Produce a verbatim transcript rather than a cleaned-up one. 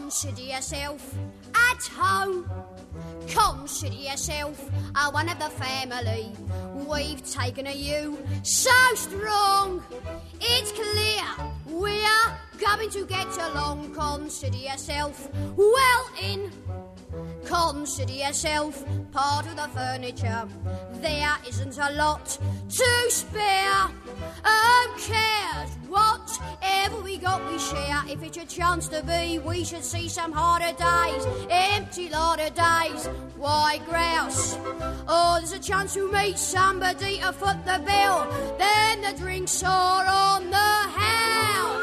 Consider yourself at home. Consider yourself a one of the family. We've taken a you so strong. It's clear we're going to get along. Consider yourself well in. Consider yourself part of the furniture. There isn't a lot to spare. Who cares? Whatever we got, we share. If it's a chance to be, we should see some harder days. Empty lot of days. Why grouse? Oh, there's a chance to meet somebody to foot the bill. Then the drinks are on the house.